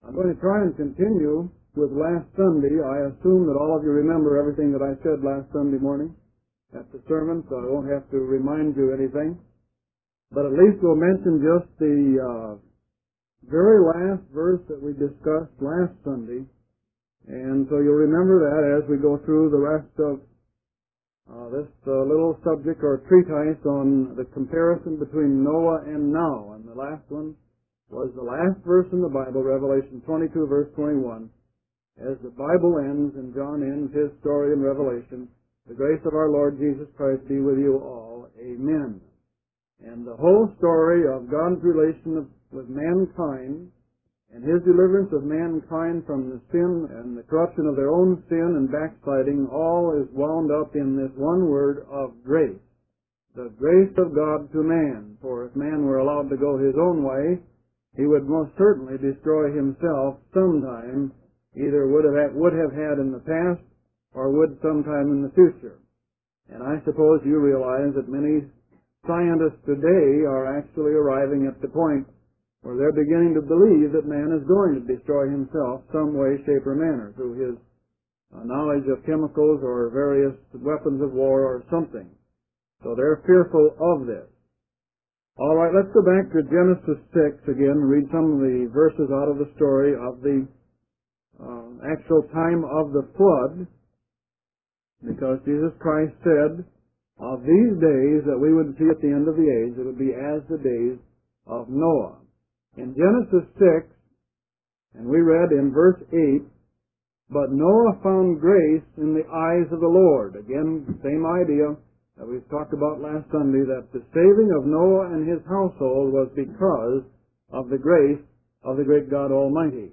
I'm going to try and continue with last Sunday. I assume that all of you remember everything that I said last Sunday morning at the sermon, so I won't have to remind you anything. But at least we'll mention just the very last verse that we discussed last Sunday. And so you'll remember that as we go through the rest of this little subject or treatise on the comparison between Noah and now. And the last one was the last verse in the Bible, Revelation 22, verse 21. As the Bible ends and John ends his story in Revelation, the grace of our Lord Jesus Christ be with you all. Amen. And the whole story of God's relation with mankind and His deliverance of mankind from the sin and the corruption of their own sin and backsliding, all is wound up in this one word of grace. The grace of God to man. For if man were allowed to go his own way, he would most certainly destroy himself sometime, either would have had in the past or would sometime in the future. And I suppose you realize that many scientists today are actually arriving at the point where they're beginning to believe that man is going to destroy himself some way, shape, or manner through his knowledge of chemicals or various weapons of war or something. So they're fearful of this. All right, let's go back to Genesis 6 again and read some of the verses out of the story of the actual time of the flood, because Jesus Christ said of these days that we would see at the end of the age, it would be as the days of Noah. In Genesis 6, and we read in verse 8, but Noah found grace in the eyes of the Lord. Again, same idea that we've talked about last Sunday, that the saving of Noah and his household was because of the grace of the great God Almighty.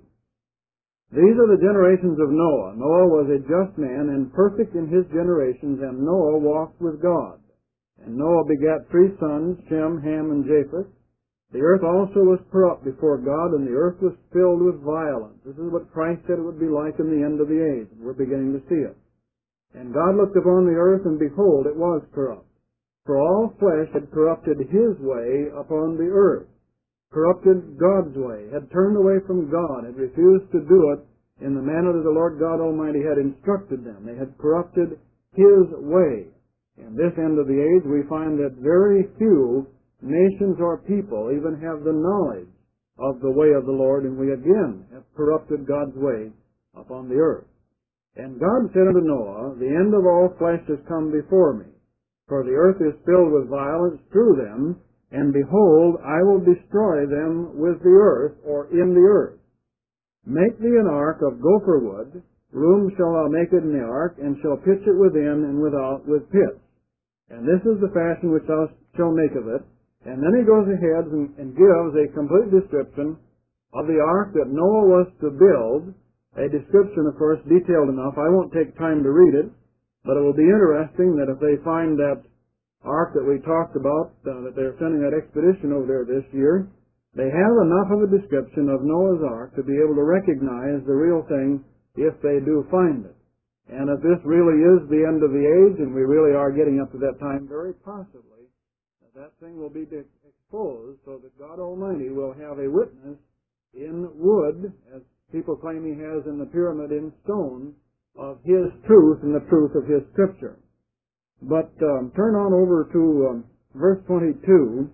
These are the generations of Noah. Noah was a just man and perfect in his generations, and Noah walked with God. And Noah begat 3 sons, Shem, Ham, and Japheth. The earth also was corrupt before God, and the earth was filled with violence. This is what Christ said it would be like in the end of the age, and we're beginning to see it. And God looked upon the earth, and behold, it was corrupt. For all flesh had corrupted his way upon the earth, corrupted God's way, had turned away from God, had refused to do it in the manner that the Lord God Almighty had instructed them. They had corrupted His way. In this end of the age, we find that very few nations or people even have the knowledge of the way of the Lord, and we again have corrupted God's way upon the earth. And God said unto Noah, the end of all flesh is come before me, for the earth is filled with violence through them, and behold, I will destroy them with the earth, or in the earth. Make thee an ark of gopher wood, room shall thou make it in the ark, and shall pitch it within and without with pitch. And this is the fashion which thou shalt make of it. And then he goes ahead and gives a complete description of the ark that Noah was to build. A description, of course, detailed enough. I won't take time to read it, but it will be interesting that if they find that ark that we talked about, that they're sending that expedition over there this year, they have enough of a description of Noah's ark to be able to recognize the real thing if they do find it. And if this really is the end of the age, and we really are getting up to that time, very possibly, that thing will be exposed so that God Almighty will have a witness in wood, as people claim He has in the pyramid in stone, of His truth and the truth of His Scripture. But turn on over to verse 22.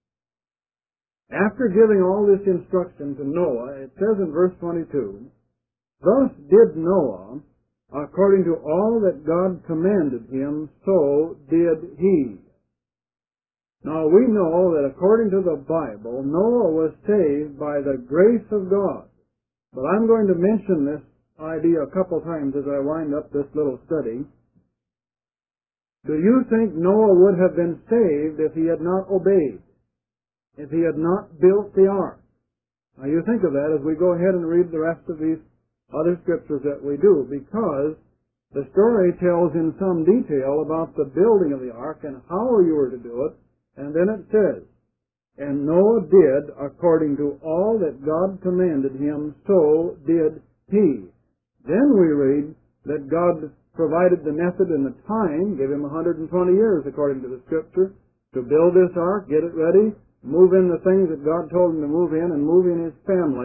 After giving all this instruction to Noah, it says in verse 22, thus did Noah, according to all that God commanded him, so did he. Now we know that according to the Bible, Noah was saved by the grace of God. But I'm going to mention this idea a couple times as I wind up this little study. Do you think Noah would have been saved if he had not obeyed? If he had not built the ark? Now you think of that as we go ahead and read the rest of these other scriptures that we do, because the story tells in some detail about the building of the ark and how you were to do it, and then it says, and Noah did according to all that God commanded him, so did he. Then we read that God provided the method and the time, gave him 120 years according to the Scripture, to build this ark, get it ready, move in the things that God told him to move in, and move in his family,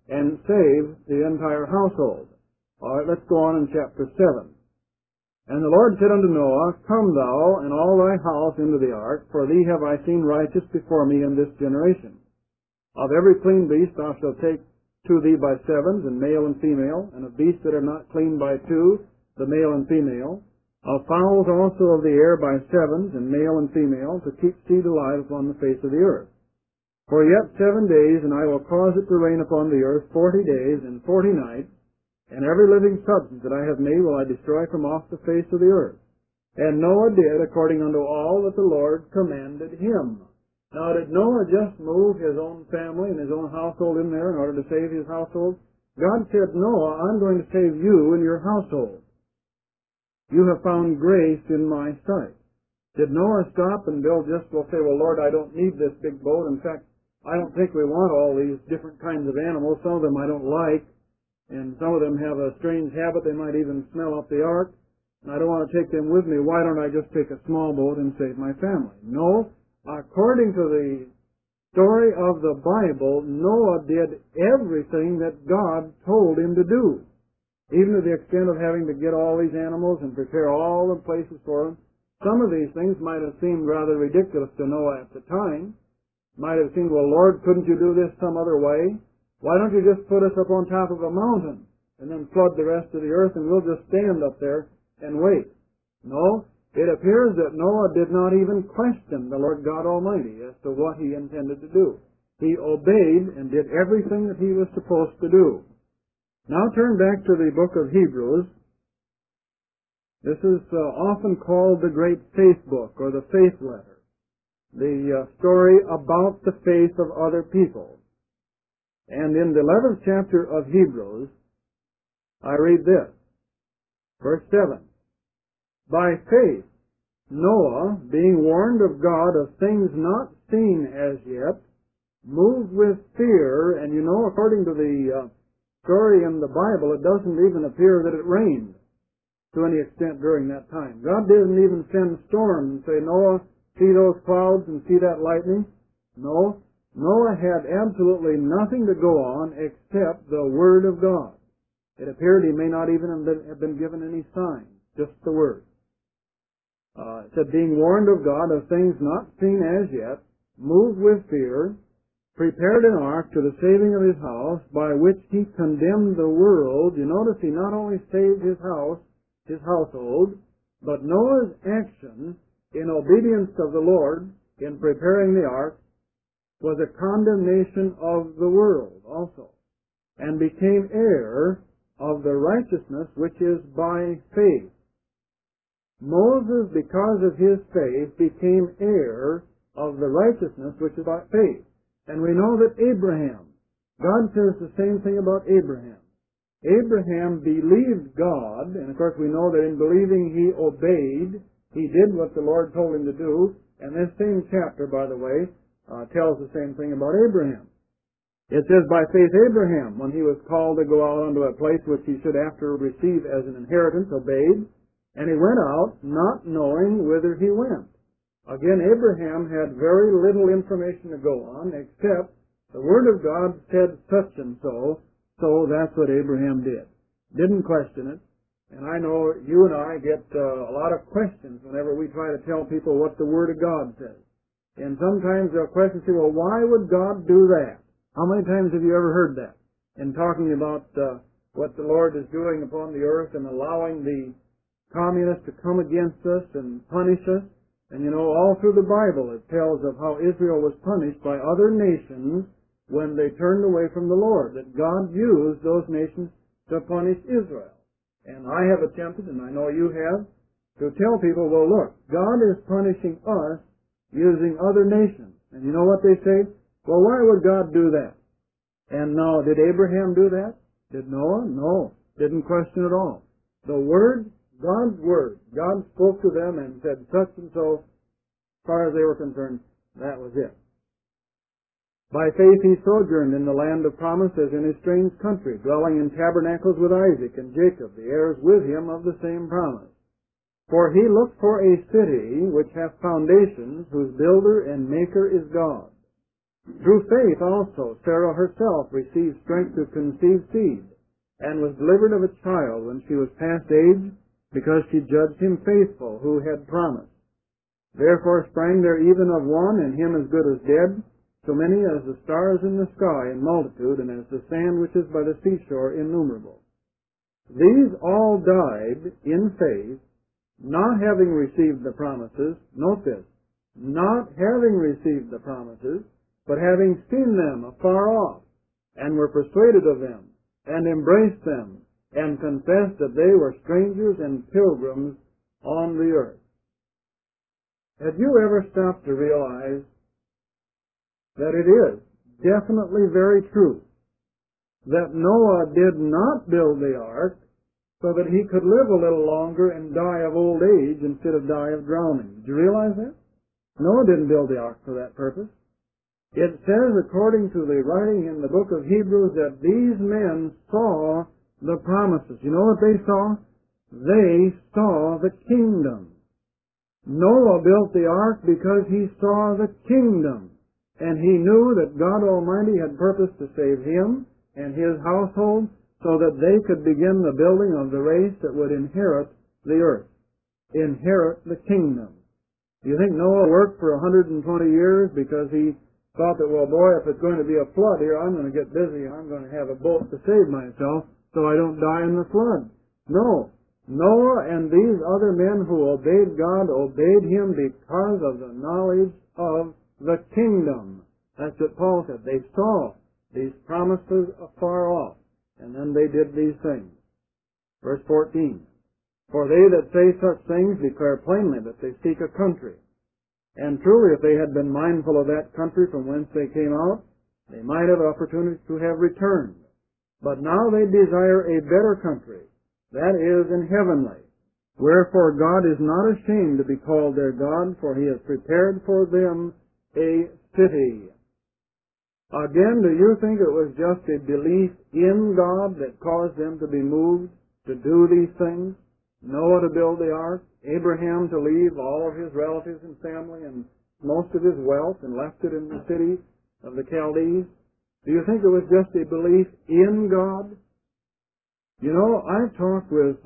and save the entire household. All right, let's go on in chapter 7. And the Lord said unto Noah, Come thou and all thy house into the ark, for thee have I seen righteous before me in this generation. Of every clean beast thou shalt take to thee by sevens, and male and female, and of beasts that are not clean by two, the male and female. Of fowls also of the air by sevens, and male and female, to keep seed alive upon the face of the earth. For yet 7 days, and I will cause it to rain upon the earth 40 days and 40 nights, and every living substance that I have made will I destroy from off the face of the earth. And Noah did according unto all that the Lord commanded him. Now, did Noah just move his own family and his own household in there in order to save his household? God said, Noah, I'm going to save you and your household. You have found grace in my sight. Did Noah stop and Bill just will say, well, Lord, I don't need this big boat. In fact, I don't think we want all these different kinds of animals. Some of them I don't like. And some of them have a strange habit. They might even smell up the ark. And I don't want to take them with me. Why don't I just take a small boat and save my family? No. According to the story of the Bible, Noah did everything that God told him to do. Even to the extent of having to get all these animals and prepare all the places for them. Some of these things might have seemed rather ridiculous to Noah at the time. Might have seemed, well, Lord, couldn't you do this some other way? Why don't you just put us up on top of a mountain and then flood the rest of the earth and we'll just stand up there and wait? No, it appears that Noah did not even question the Lord God Almighty as to what he intended to do. He obeyed and did everything that he was supposed to do. Now turn back to the book of Hebrews. This is often called the Great Faith Book or the Faith Letter. The story about the faith of other people. And in the 11th chapter of Hebrews, I read this, verse 7. By faith, Noah, being warned of God of things not seen as yet, moved with fear, and you know, according to the story in the Bible, it doesn't even appear that it rained to any extent during that time. God didn't even send storms and say, Noah, see those clouds and see that lightning? No. Noah had absolutely nothing to go on except the Word of God. It appeared he may not even have been given any sign, just the Word. It said, being warned of God of things not seen as yet, moved with fear, prepared an ark to the saving of his house, by which he condemned the world. You notice he not only saved his house, his household, but Noah's action in obedience of the Lord in preparing the ark was a condemnation of the world also, and became heir of the righteousness which is by faith. Moses, because of his faith, became heir of the righteousness which is by faith. And we know that Abraham, God says the same thing about Abraham. Abraham believed God, and of course we know that in believing he obeyed. He did what the Lord told him to do. And this same chapter, by the way, tells the same thing about Abraham. It says, by faith Abraham, when he was called to go out unto a place which he should after receive as an inheritance, obeyed, and he went out, not knowing whither he went. Again, Abraham had very little information to go on, except the Word of God said such and so that's what Abraham did. Didn't question it. And I know you and I get a lot of questions whenever we try to tell people what the Word of God says. And sometimes they'll question, say, well, why would God do that? How many times have you ever heard that? In talking about what the Lord is doing upon the earth and allowing the communists to come against us and punish us. And you know, all through the Bible it tells of how Israel was punished by other nations when they turned away from the Lord, that God used those nations to punish Israel. And I have attempted, and I know you have, to tell people, well, look, God is punishing us using other nations. And you know what they say? Well, why would God do that? And now, did Abraham do that? Did Noah? No. Didn't question at all. The Word, God's Word, God spoke to them and said such and so. As far as they were concerned, that was it. By faith he sojourned in the land of promise as in a strange country, dwelling in tabernacles with Isaac and Jacob, the heirs with him of the same promise. For he looked for a city which hath foundations, whose builder and maker is God. Through faith also, Sarah herself received strength to conceive seed, and was delivered of a child when she was past age, because she judged him faithful who had promised. Therefore sprang there even of one, and him as good as dead, so many as the stars in the sky in multitude, and as the sand which is by the seashore innumerable. These all died in faith, not having received the promises, note this, not having received the promises, but having seen them afar off, and were persuaded of them, and embraced them, and confessed that they were strangers and pilgrims on the earth. Have you ever stopped to realize that it is definitely very true that Noah did not build the ark so that he could live a little longer and die of old age instead of die of drowning? Did you realize that? Noah didn't build the ark for that purpose. It says, according to the writing in the book of Hebrews, that these men saw the promises. You know what they saw? They saw the kingdom. Noah built the ark because he saw the kingdom, and he knew that God Almighty had purposed to save him and his household so that they could begin the building of the race that would inherit the earth, inherit the kingdom. Do you think Noah worked for 120 years because he thought that, well, boy, if it's going to be a flood here, I'm going to get busy and I'm going to have a boat to save myself so I don't die in the flood? No. Noah and these other men who obeyed God obeyed him because of the knowledge of the kingdom. That's what Paul said. They saw these promises afar off, and then they did these things. Verse 14. For they that say such things declare plainly that they seek a country. And truly, if they had been mindful of that country from whence they came out, they might have opportunity to have returned. But now they desire a better country, that is, in heavenly. Wherefore God is not ashamed to be called their God, for he has prepared for them a city. Again, do you think it was just a belief in God that caused them to be moved to do these things? Noah to build the ark, Abraham to leave all of his relatives and family and most of his wealth and left it in the city of the Chaldees. Do you think it was just a belief in God? You know, I've talked with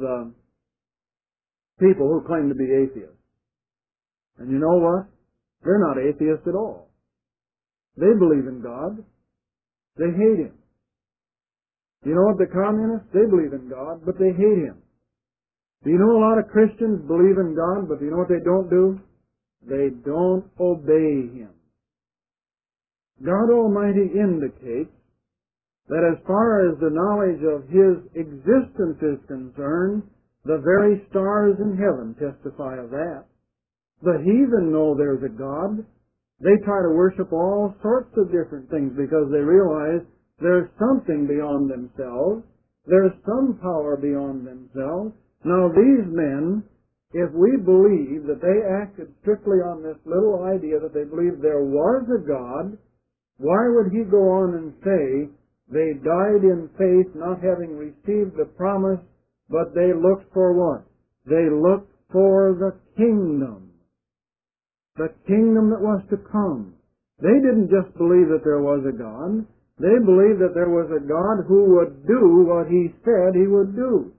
people who claim to be atheists. And you know what? They're not atheists at all. They believe in God. They hate Him. You know what, the communists? They believe in God, but they hate Him. Do you know a lot of Christians believe in God, but do you know what they don't do? They don't obey Him. God Almighty indicates that as far as the knowledge of His existence is concerned, the very stars in heaven testify of that. The heathen know there's a God. They try to worship all sorts of different things because they realize there's something beyond themselves. There's some power beyond themselves. Now these men, if we believe that they acted strictly on this little idea that they believed there was a God, why would he go on and say they died in faith not having received the promise, but they looked for what? They looked for the kingdom. The kingdom that was to come. They didn't just believe that there was a God. They believed that there was a God who would do what He said He would do.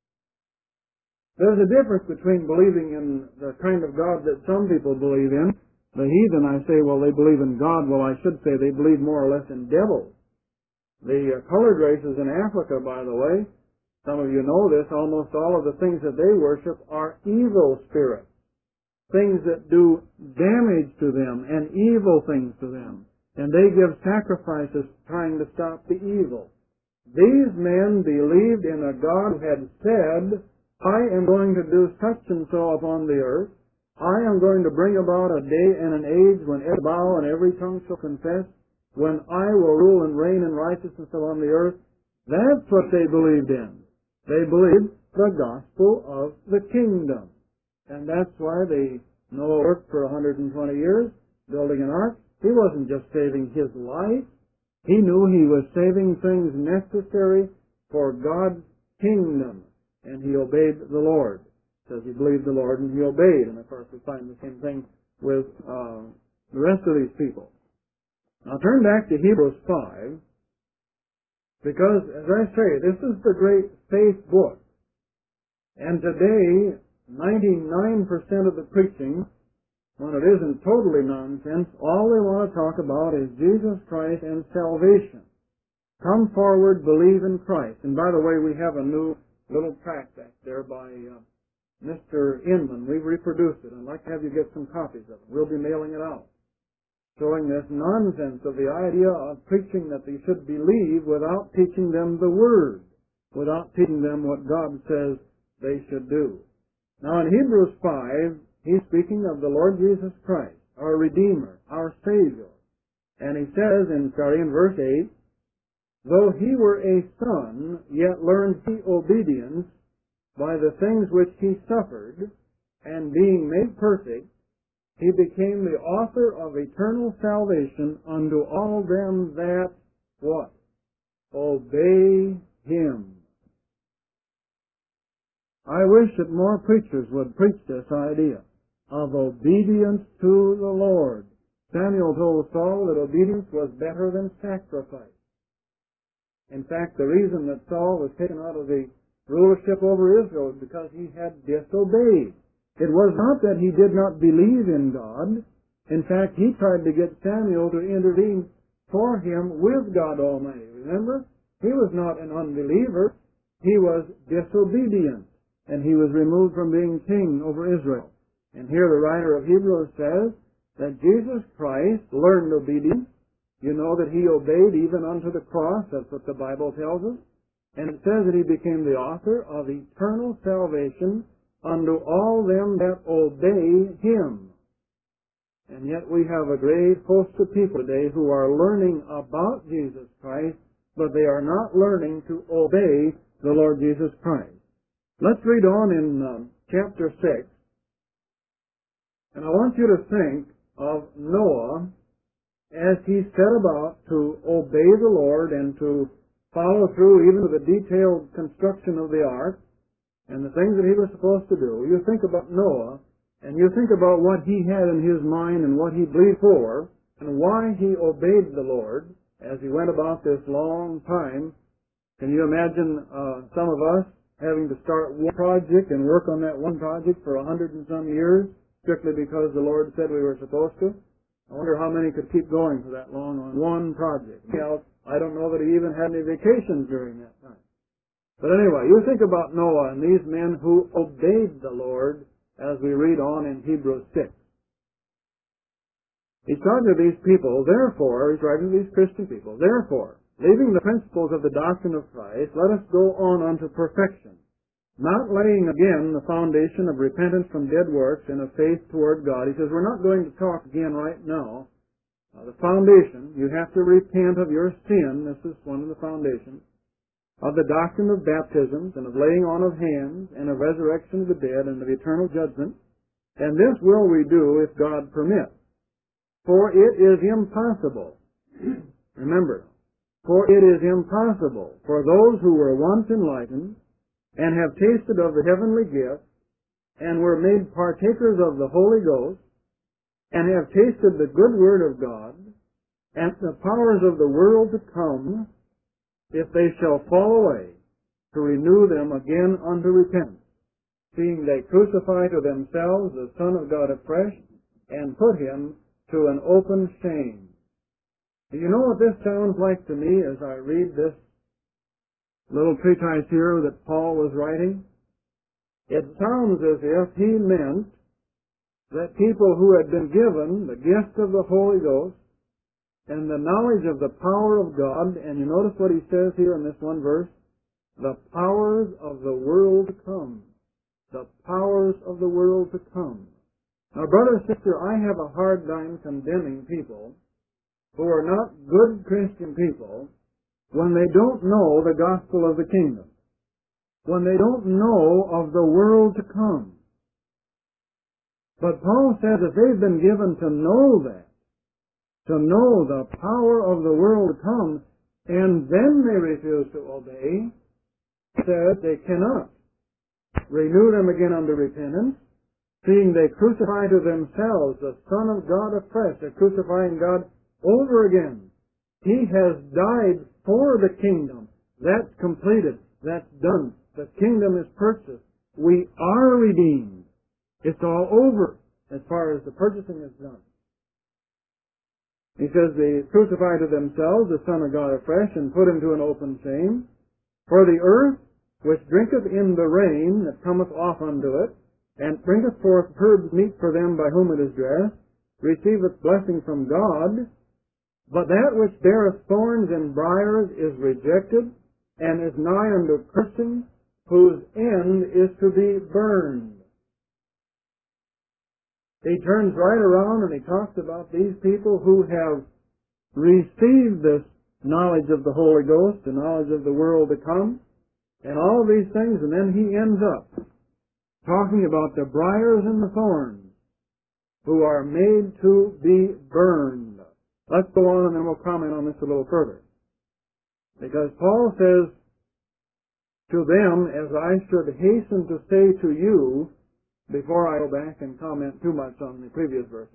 There's a difference between believing in the kind of God that some people believe in. The heathen, I say, well, they believe in God. Well, I should say they believe more or less in devils. The colored races in Africa, by the way, some of you know this, almost all of the things that they worship are evil spirits. Things that do damage to them and evil things to them. And they give sacrifices trying to stop the evil. These men believed in a God who had said, I am going to do such and so upon the earth. I am going to bring about a day and an age when every bow and every tongue shall confess, when I will rule and reign in righteousness upon the earth. That's what they believed in. They believed the gospel of the kingdom. And that's why Noah worked for 120 years building an ark. He wasn't just saving his life. He knew he was saving things necessary for God's kingdom. And he obeyed the Lord. It says he believed the Lord and he obeyed. And of course we find the same thing with the rest of these people. Now turn back to Hebrews 5, because, as I say, this is the great faith book. And today, 99% of the preaching, when it isn't totally nonsense, all they want to talk about is Jesus Christ and salvation. Come forward, believe in Christ. And by the way, we have a new little tract back there by Mr. Inman. We've reproduced it. I'd like to have you get some copies of it. We'll be mailing it out, showing this nonsense of the idea of preaching that they should believe without teaching them the Word, without teaching them what God says they should do. Now in Hebrews 5, he's speaking of the Lord Jesus Christ, our Redeemer, our Savior. And he says, starting in verse 8, though he were a son, yet learned he obedience by the things which he suffered, and being made perfect, he became the author of eternal salvation unto all them that, what? Obey him. I wish that more preachers would preach this idea of obedience to the Lord. Samuel told Saul that obedience was better than sacrifice. In fact, the reason that Saul was taken out of the rulership over Israel was because he had disobeyed. It was not that he did not believe in God. In fact, he tried to get Samuel to intervene for him with God Almighty. Remember? He was not an unbeliever. He was disobedient, and he was removed from being king over Israel. And here the writer of Hebrews says that Jesus Christ learned obedience. You know that he obeyed even unto the cross. That's what the Bible tells us. And it says that he became the author of eternal salvation unto all them that obey him. And yet we have a great host of people today who are learning about Jesus Christ, but they are not learning to obey the Lord Jesus Christ. Let's read on in chapter 6. And I want you to think of Noah as he set about to obey the Lord and to follow through even with the detailed construction of the ark and the things that he was supposed to do. You think about Noah, and you think about what he had in his mind and what he believed for, and why he obeyed the Lord as he went about this long time. Can you imagine some of us having to start one project and work on that one project for 100 and some years, strictly because the Lord said we were supposed to? I wonder how many could keep going for that long on one project. I don't know that he even had any vacations during that time. But anyway, you think about Noah and these men who obeyed the Lord as we read on in Hebrews 6. He's talking to these people, therefore, he's writing to these Christian people, therefore, leaving the principles of the doctrine of Christ, let us go on unto perfection, not laying again the foundation of repentance from dead works and of faith toward God. He says, we're not going to talk again right now. The foundation, you have to repent of your sin. This is one of the foundations. Of the doctrine of baptisms and of laying on of hands and of resurrection of the dead and of eternal judgment. And this will we do if God permits. For it is impossible. Remember, for it is impossible for those who were once enlightened and have tasted of the heavenly gift, and were made partakers of the Holy Ghost, and have tasted the good word of God, and the powers of the world to come, if they shall fall away, to renew them again unto repentance, seeing they crucify to themselves the Son of God afresh, and put him to an open shame. Do you know what this sounds like to me as I read this little treatise here that Paul was writing? It sounds as if he meant that people who had been given the gift of the Holy Ghost and the knowledge of the power of God, and you notice what he says here in this one verse, the powers of the world to come. The powers of the world to come. Now, brother, sister, I have a hard time condemning people who are not good Christian people when they don't know the gospel of the kingdom, when they don't know of the world to come. But Paul says that they've been given to know that, to know the power of the world to come, and then they refuse to obey. He says they cannot renew them again unto repentance, seeing they crucify to themselves the Son of God afresh. They're crucifying God over again. He has died for the kingdom. That's completed. That's done. The kingdom is purchased. We are redeemed. It's all over as far as the purchasing is done. He says, they crucify to themselves the Son of God afresh and put him to an open shame. For the earth, which drinketh in the rain that cometh off unto it, and bringeth forth herbs meet for them by whom it is dressed, receiveth blessing from God. But that which beareth thorns and briars is rejected, and is nigh unto cursing, whose end is to be burned. He turns right around and he talks about these people who have received this knowledge of the Holy Ghost, the knowledge of the world to come, and all these things, and then he ends up talking about the briars and the thorns who are made to be burned. Let's go on and then we'll comment on this a little further. Because Paul says to them, as I should hasten to say to you, before I go back and comment too much on the previous verses.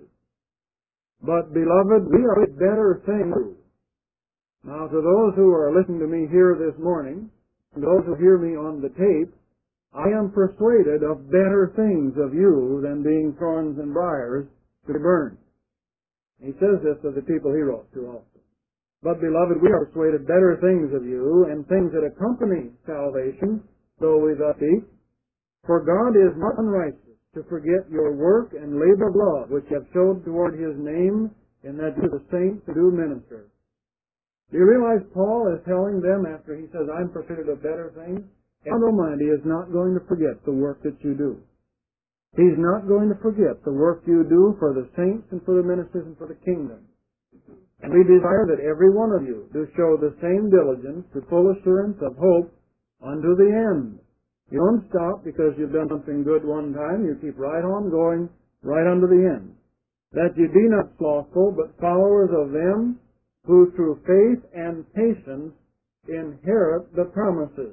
But, beloved, we are a better thing. Now, to those who are listening to me here this morning, and those who hear me on the tape, I am persuaded of better things of you than being thorns and briars to be burned. He says this to the people he wrote to also. But, beloved, we are persuaded better things of you, and things that accompany salvation, though we thus speak. For God is not unrighteous to forget your work and labor of love, which you have showed toward his name, in that you the saints who do minister. Do you realize Paul is telling them, after he says, I'm persuaded of better things, God Almighty is not going to forget the work that you do. He's not going to forget the work you do for the saints and for the ministers and for the kingdom. And we desire that every one of you do show the same diligence to full assurance of hope unto the end. You don't stop because you've done something good one time. You keep right on going, right unto the end. That you be not slothful, but followers of them who through faith and patience inherit the promises.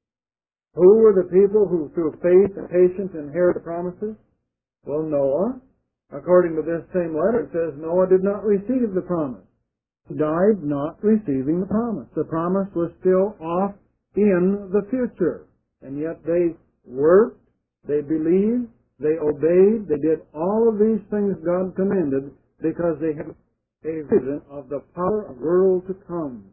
Who were the people who through faith and patience inherit the promises? Well, Noah. According to this same letter, it says Noah did not receive the promise. He died not receiving the promise. The promise was still off in the future. And yet they worked, they believed, they obeyed, they did all of these things God commanded because they had a vision of the power of the world to come.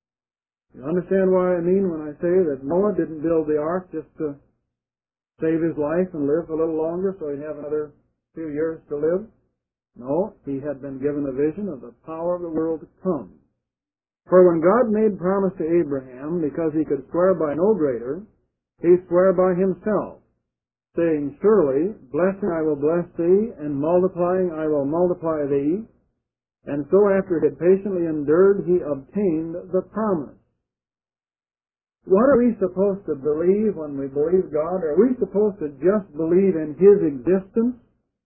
You understand what I mean when I say that Noah didn't build the ark just to save his life and live a little longer so he'd have another few years to live? No, he had been given a vision of the power of the world to come. For when God made promise to Abraham, because he could swear by no greater, he swore by himself, saying, Surely, blessing I will bless thee, and multiplying I will multiply thee. And so after he had patiently endured, he obtained the promise. What are we supposed to believe when we believe God? Are we supposed to just believe in his existence?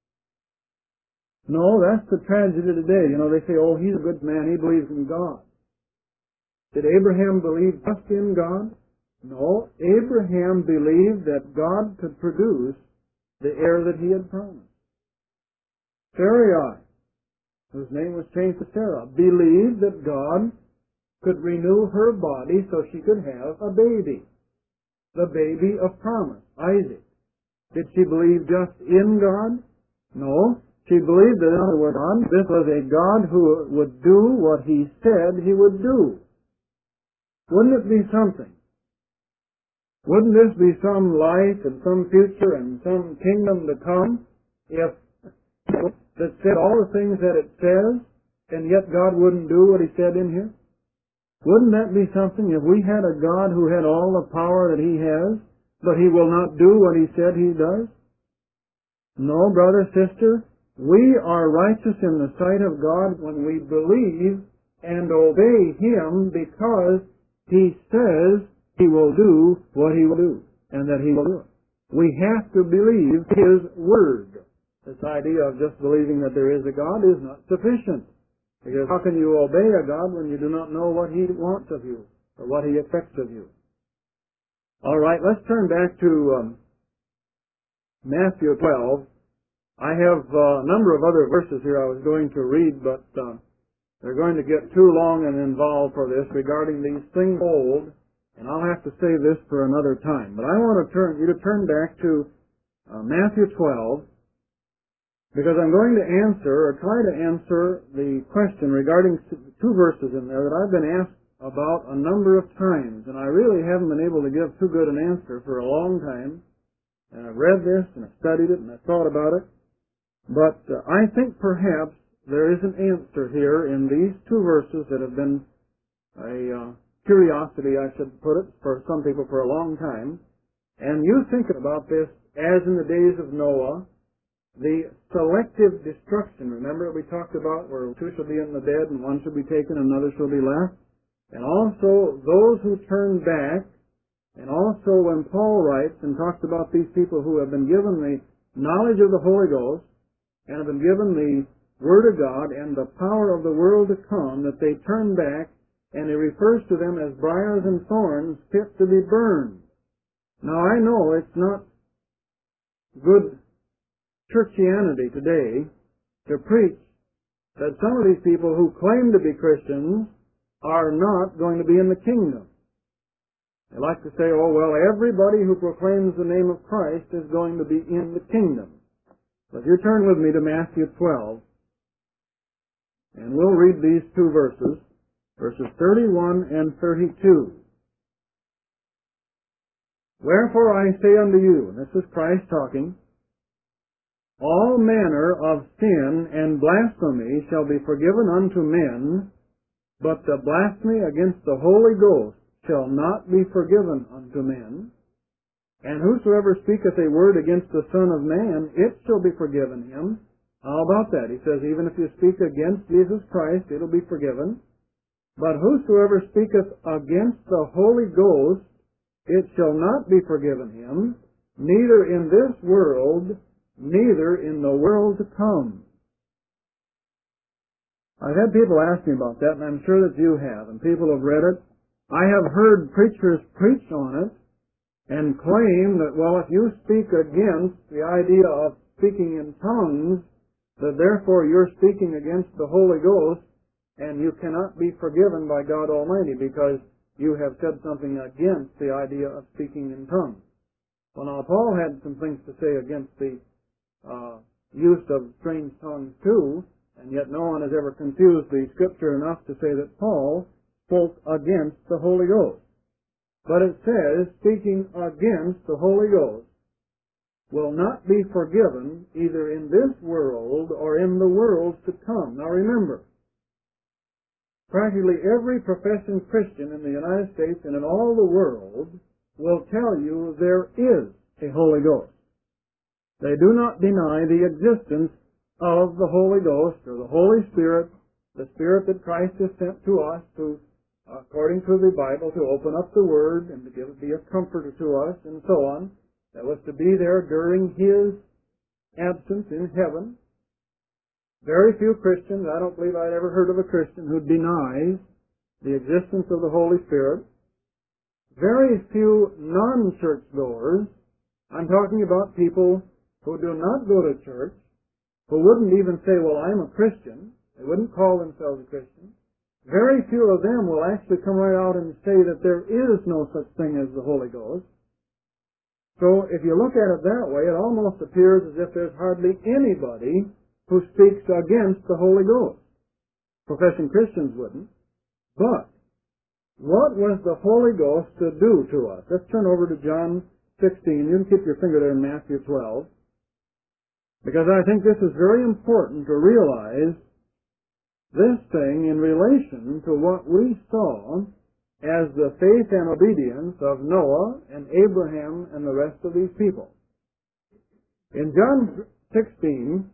No, that's the tragedy today. You know, they say, oh, he's a good man, he believes in God. Did Abraham believe just in God? No, Abraham believed that God could produce the heir that he had promised. Sarai, whose name was changed to Sarah, believed that God could renew her body so she could have a baby. The baby of promise, Isaac. Did she believe just in God? No. She believed that, in other words, this was a God who would do what he said he would do. Wouldn't it be something? Wouldn't this be some life and some future and some kingdom to come if that said all the things that it says, and yet God wouldn't do what he said in here? Wouldn't that be something if we had a God who had all the power that he has, but he will not do what he said he does? No, brother, sister, we are righteous in the sight of God when we believe and obey him because he says he will do what he will do, and that he will do it. We have to believe his word. This idea of just believing that there is a God is not sufficient. Because how can you obey a God when you do not know what he wants of you, or what he expects of you? All right, let's turn back to Matthew 12. I have a number of other verses here I was going to read, but They're going to get too long and involved for this regarding these things old, and I'll have to save this for another time. But I want you to turn back to Matthew 12, because I'm going to answer, or try to answer, the question regarding two verses in there that I've been asked about a number of times, and I really haven't been able to give too good an answer for a long time. And I've read this, and I've studied it, and I've thought about it. But I think perhaps there is an answer here in these two verses that have been a curiosity, I should put it, for some people for a long time. And you thinking about this as in the days of Noah, the selective destruction, remember we talked about where two shall be in the bed and one shall be taken and another shall be left? And also those who turn back, and also when Paul writes and talks about these people who have been given the knowledge of the Holy Ghost and have been given the Word of God and the power of the world to come, that they turn back, and he refers to them as briars and thorns fit to be burned. Now I know it's not good Churchianity today to preach that some of these people who claim to be Christians are not going to be in the kingdom. They like to say, oh, well, everybody who proclaims the name of Christ is going to be in the kingdom. But you turn with me to Matthew 12, and we'll read these two verses, verses 31 and 32. Wherefore I say unto you, and this is Christ talking, all manner of sin and blasphemy shall be forgiven unto men, but the blasphemy against the Holy Ghost shall not be forgiven unto men. And whosoever speaketh a word against the Son of Man, it shall be forgiven him. How about that? He says, even if you speak against Jesus Christ, it'll be forgiven. But whosoever speaketh against the Holy Ghost, it shall not be forgiven him, neither in this world, neither in the world to come. I've had people ask me about that, and I'm sure that you have, and people have read it. I have heard preachers preach on it and claim that, well, if you speak against the idea of speaking in tongues, that therefore you're speaking against the Holy Ghost, and you cannot be forgiven by God Almighty because you have said something against the idea of speaking in tongues. Well, now, Paul had some things to say against the use of strange tongues too, and yet no one has ever confused the Scripture enough to say that Paul spoke against the Holy Ghost. But it says, speaking against the Holy Ghost will not be forgiven either in this world or in the world to come. Now remember, practically every professing Christian in the United States and in all the world will tell you there is a Holy Ghost. They do not deny the existence of the Holy Ghost or the Holy Spirit, the Spirit that Christ has sent to us to, according to the Bible, to open up the Word and to be a comforter to us and so on. That was to be there during His absence in heaven. Very few Christians, I don't believe I'd ever heard of a Christian who denies the existence of the Holy Spirit. Very few non-church goers, I'm talking about people who do not go to church, who wouldn't even say, well, I'm a Christian. They wouldn't call themselves a Christian. Very few of them will actually come right out and say that there is no such thing as the Holy Ghost. So if you look at it that way, it almost appears as if there's hardly anybody who speaks against the Holy Ghost. Professing Christians wouldn't. But what was the Holy Ghost to do to us? Let's turn over to John 16. You can keep your finger there in Matthew 12. Because I think this is very important to realize this thing in relation to what we saw as the faith and obedience of Noah and Abraham and the rest of these people. In John 16,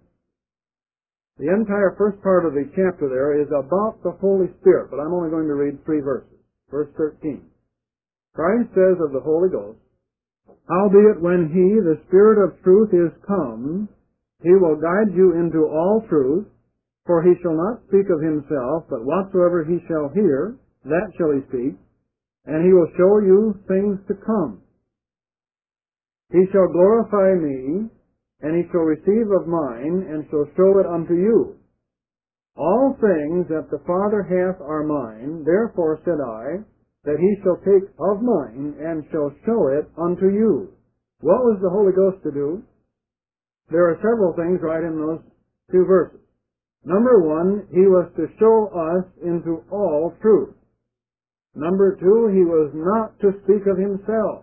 the entire first part of the chapter there is about the Holy Spirit, but I'm only going to read 3 verses. Verse 13. Christ says of the Holy Ghost, howbeit when He, the Spirit of truth, is come, He will guide you into all truth, for He shall not speak of Himself, but whatsoever He shall hear, that shall He speak, and He will show you things to come. He shall glorify Me, and He shall receive of mine, and shall show it unto you. All things that the Father hath are mine, therefore said I, that he shall take of mine, and shall show it unto you. What was the Holy Ghost to do? There are several things right in those two verses. Number one, he was to show us into all truth. Number two, he was not to speak of himself.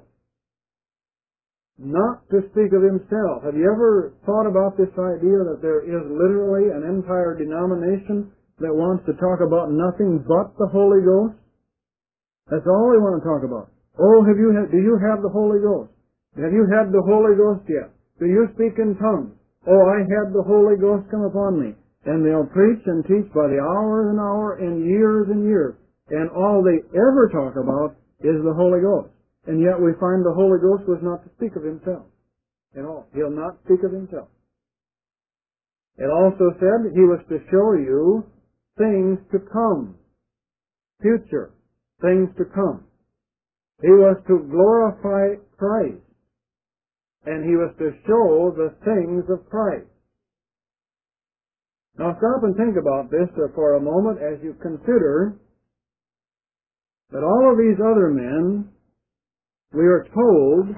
Not to speak of himself. Have you ever thought about this idea that there is literally an entire denomination that wants to talk about nothing but the Holy Ghost? That's all they want to talk about. Oh, do you have the Holy Ghost? Have you had the Holy Ghost yet? Do you speak in tongues? Oh, I had the Holy Ghost come upon me. And they'll preach and teach by the hour and hour and years, and all they ever talk about is the Holy Ghost. And yet we find the Holy Ghost was not to speak of himself at all. He'll not speak of himself. It also said he was to show you things to come, future things to come. He was to glorify Christ, and he was to show the things of Christ. Now stop and think about this for a moment as you consider that all of these other men, we are told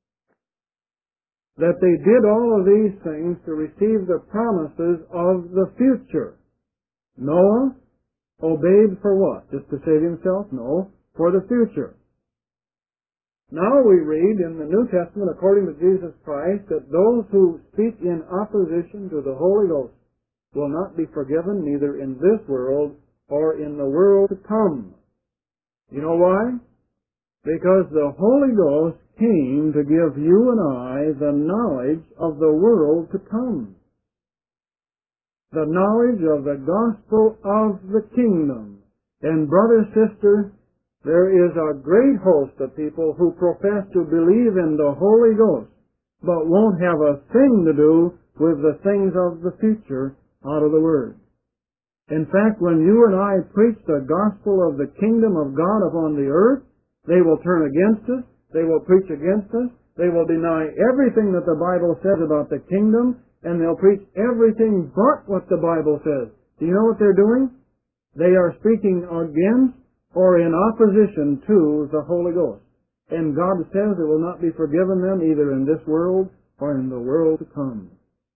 that they did all of these things to receive the promises of the future. Noah obeyed for what? Just to save himself? No, for the future. Now we read in the New Testament, according to Jesus Christ, that those who speak in opposition to the Holy Ghost will not be forgiven neither in this world or in the world to come. You know why? Because the Holy Ghost came to give you and I the knowledge of the world to come. The knowledge of the gospel of the kingdom. And brother, sister, there is a great host of people who profess to believe in the Holy Ghost, but won't have a thing to do with the things of the future out of the Word. In fact, when you and I preach the gospel of the kingdom of God upon the earth, they will turn against us, they will preach against us, they will deny everything that the Bible says about the kingdom, and they'll preach everything but what the Bible says. Do you know what they're doing? They are speaking against or in opposition to the Holy Ghost. And God says it will not be forgiven them either in this world or in the world to come.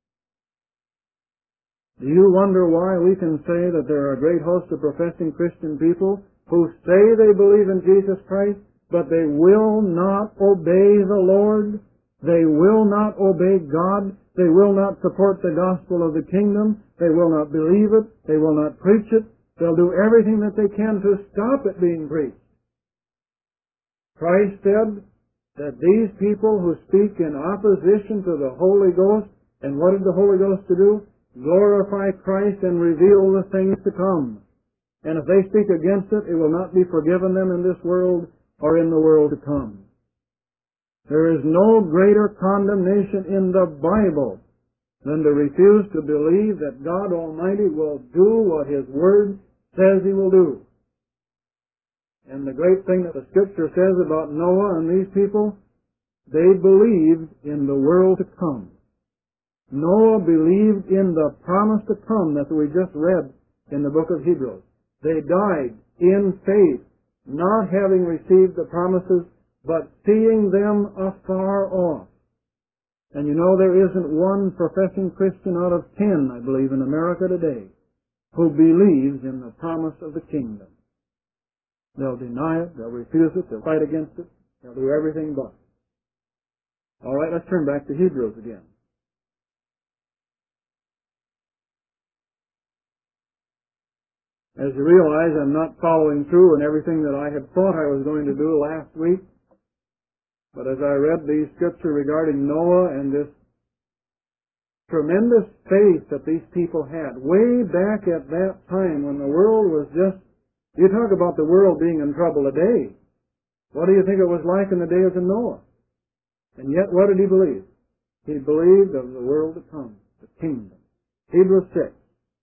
Do you wonder why we can say that there are a great host of professing Christian people who say they believe in Jesus Christ, but they will not obey the Lord? They will not obey God. They will not support the gospel of the kingdom. They will not believe it. They will not preach it. They'll do everything that they can to stop it being preached. Christ said that these people who speak in opposition to the Holy Ghost, and what did the Holy Ghost to do? Glorify Christ and reveal the things to come. And if they speak against it, it will not be forgiven them in this world or in the world to come. There is no greater condemnation in the Bible than to refuse to believe that God Almighty will do what His Word says He will do. And the great thing that the Scripture says about Noah and these people, they believed in the world to come. Noah believed in the promise to come that we just read in the book of Hebrews. They died in faith, not having received the promises, but seeing them afar off. And you know, there isn't one professing Christian out of 10, I believe, in America today, who believes in the promise of the kingdom. They'll deny it, they'll refuse it, they'll fight against it, they'll do everything but. All right, let's turn back to Hebrews again. As you realize, I'm not following through on everything that I had thought I was going to do last week. But as I read the scripture regarding Noah and this tremendous faith that these people had, way back at that time when the world was just, you talk about the world being in trouble today. What do you think it was like in the days of Noah? And yet, what did he believe? He believed of the world to come, the kingdom. Hebrews 6.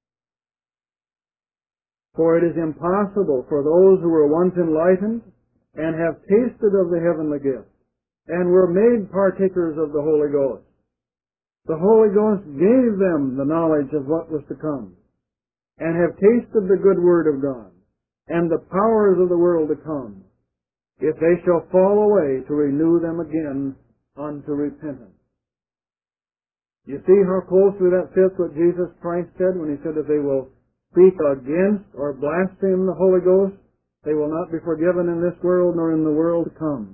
For it is impossible for those who were once enlightened and have tasted of the heavenly gift and were made partakers of the Holy Ghost. The Holy Ghost gave them the knowledge of what was to come. and have tasted the good word of God, and the powers of the world to come, if they shall fall away, to renew them again unto repentance. You see how closely that fits what Jesus Christ said when he said that they will speak against or blaspheme the Holy Ghost, they will not be forgiven in this world nor in the world to come.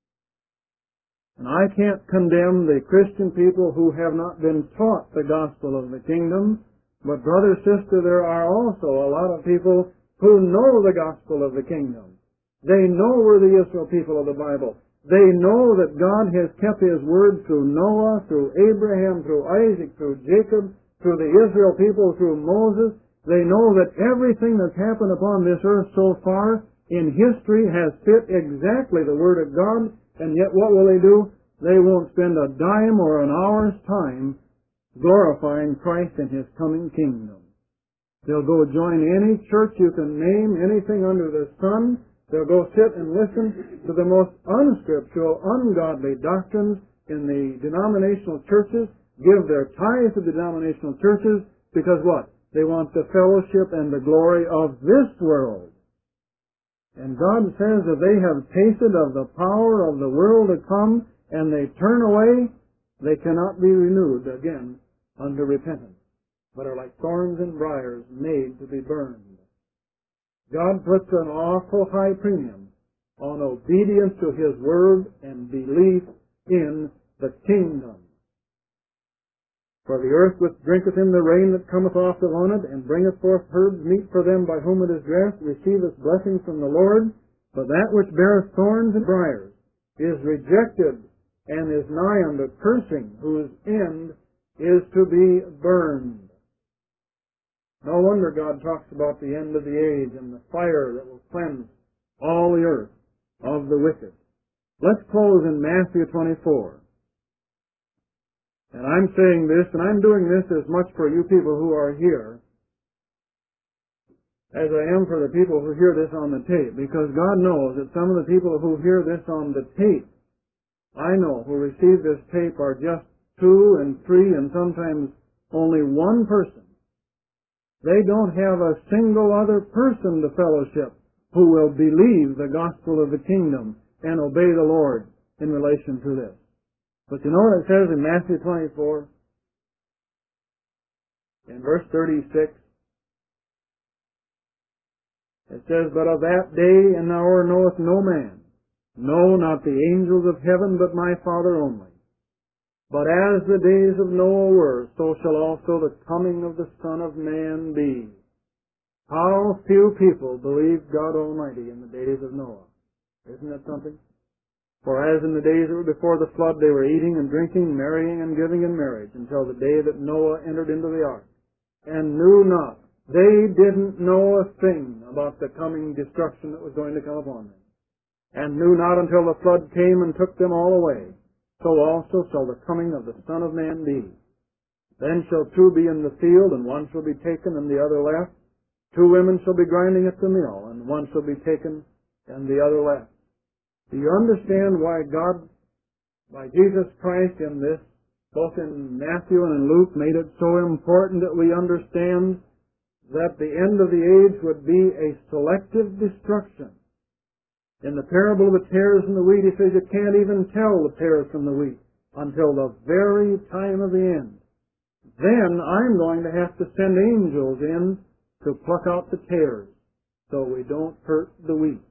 And I can't condemn the Christian people who have not been taught the gospel of the kingdom, but brother, sister, there are also a lot of people who know the gospel of the kingdom. They know we're the Israel people of the Bible. They know that God has kept His word through Noah, through Abraham, through Isaac, through Jacob, through the Israel people, through Moses. They know that everything that's happened upon this earth so far in history has fit exactly the word of God, and yet what will they do? They won't spend a dime or an hour's time glorifying Christ and His coming kingdom. They'll go join any church you can name, anything under the sun. They'll go sit and listen to the most unscriptural, ungodly doctrines in the denominational churches, give their tithes to the denominational churches, because what? They want the fellowship and the glory of this world. And God says that they have tasted of the power of the world to come, and they turn away, they cannot be renewed again unto repentance, but are like thorns and briars made to be burned. God puts an awful high premium on obedience to His word and belief in the kingdom. For the earth which drinketh in the rain that cometh oft upon it, and bringeth forth herbs meet for them by whom it is dressed, receiveth blessings from the Lord. But that which beareth thorns and briars is rejected, and is nigh unto cursing, whose end is to be burned. No wonder God talks about the end of the age and the fire that will cleanse all the earth of the wicked. Let's close in Matthew 24. And I'm saying this, and I'm doing this as much for you people who are here as I am for the people who hear this on the tape, because God knows that some of the people who hear this on the tape, I know, who receive this tape are just 2 and 3 and sometimes only one person. They don't have a single other person to fellowship who will believe the gospel of the kingdom and obey the Lord in relation to this. But you know what it says in Matthew 24? In verse 36, it says, But of that day and hour knoweth no man, no, not the angels of heaven, but my Father only. But as the days of Noah were, so shall also the coming of the Son of Man be. How few people believed God Almighty in the days of Noah. Isn't that something? For as in the days that were before the flood, they were eating and drinking, marrying and giving in marriage, until the day that Noah entered into the ark, and knew not. They didn't know a thing about the coming destruction that was going to come upon them, and knew not until the flood came and took them all away. So also shall the coming of the Son of Man be. Then shall 2 be in the field, and one shall be taken and the other left. 2 women shall be grinding at the mill, and one shall be taken and the other left. Do you understand why God, by Jesus Christ in this, both in Matthew and in Luke, made it so important that we understand that the end of the age would be a selective destruction? In the parable of the tares and the wheat, he says you can't even tell the tares from the wheat until the very time of the end. Then I'm going to have to send angels in to pluck out the tares so we don't hurt the wheat.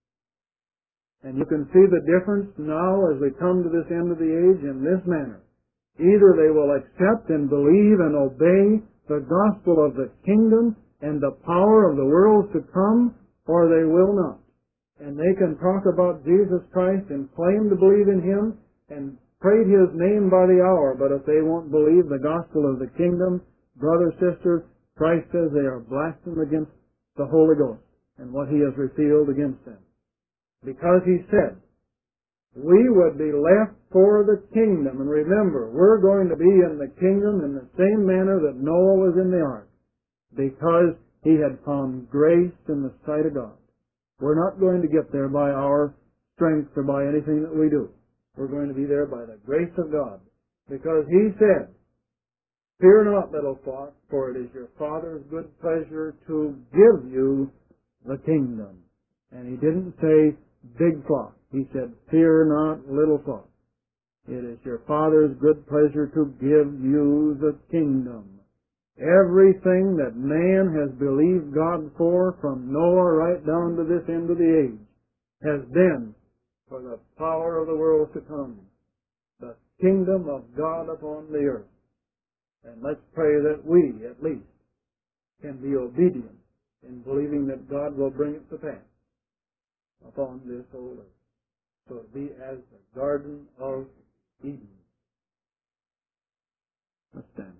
And you can see the difference now as we come to this end of the age in this manner. Either they will accept and believe and obey the gospel of the kingdom and the power of the world to come, or they will not. And they can talk about Jesus Christ and claim to believe in Him and pray His name by the hour, but if they won't believe the gospel of the kingdom, brother, sister, Christ says they are blaspheming against the Holy Ghost and what He has revealed against them. Because He said, we would be left for the kingdom. And remember, we're going to be in the kingdom in the same manner that Noah was in the ark, because he had found grace in the sight of God. We're not going to get there by our strength or by anything that we do. We're going to be there by the grace of God. Because He said, Fear not, little flock, for it is your Father's good pleasure to give you the kingdom. And he didn't say big flock. He said, fear not, little flock. It is your Father's good pleasure to give you the kingdom. Everything that man has believed God for, from Noah right down to this end of the age, has been for the power of the world to come, the kingdom of God upon the earth. And let's pray that we, at least, can be obedient in believing that God will bring it to pass upon this whole earth. So it be as the Garden of Eden. Let's stand.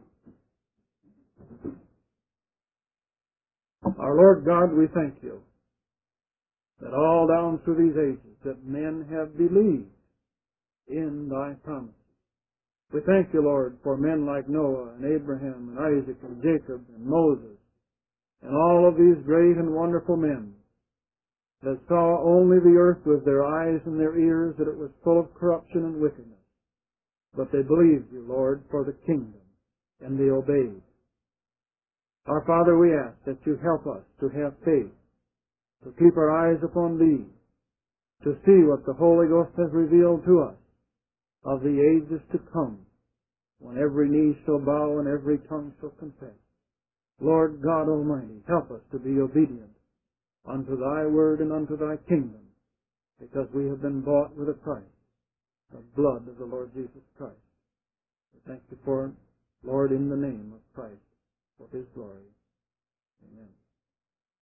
Our Lord God, we thank you that all down through these ages that men have believed in thy promise. We thank you, Lord, for men like Noah and Abraham and Isaac and Jacob and Moses and all of these great and wonderful men that saw only the earth with their eyes and their ears, that it was full of corruption and wickedness. But they believed you, Lord, for the kingdom, and they obeyed. Our Father, we ask that you help us to have faith, to keep our eyes upon thee, to see what the Holy Ghost has revealed to us of the ages to come, when every knee shall bow and every tongue shall confess. Lord God Almighty, help us to be obedient unto thy word and unto thy kingdom, because we have been bought with a price, the blood of the Lord Jesus Christ. We thank you for it, Lord, in the name of Christ, for his glory. Amen.